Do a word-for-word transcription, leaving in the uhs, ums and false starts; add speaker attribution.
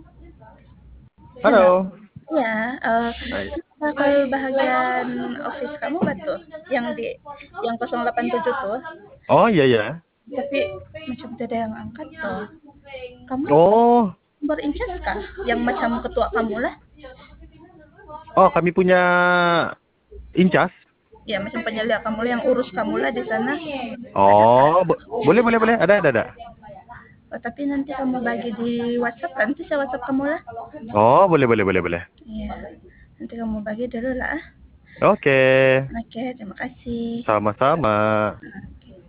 Speaker 1: Halo.
Speaker 2: Halo.
Speaker 1: Iya, eee,
Speaker 2: Hai.
Speaker 1: kan kalau bahagian office kamu nggak tuh, yang di yang nol delapan tujuh tuh,
Speaker 2: Oh, iya ya.
Speaker 1: tapi macam tidak ada yang angkat tuh. Kamu
Speaker 2: Oh.
Speaker 1: berincas kah? Yang macam ketua kamu lah?
Speaker 2: Oh, kami punya incas.
Speaker 1: Ya, macam penyelia kamu lah, yang urus kamu lah di sana. Ada kah?
Speaker 2: Oh, bo boleh boleh boleh. Ada ada ada.
Speaker 1: Oh, tapi nanti kamu bagi di WhatsApp, nanti saya WhatsApp kamu lah.
Speaker 2: Oh, boleh boleh boleh boleh.
Speaker 1: Iya, nanti kamu bagi dulu lah.
Speaker 2: Oke.
Speaker 1: Oke, terima kasih.
Speaker 2: Sama-sama.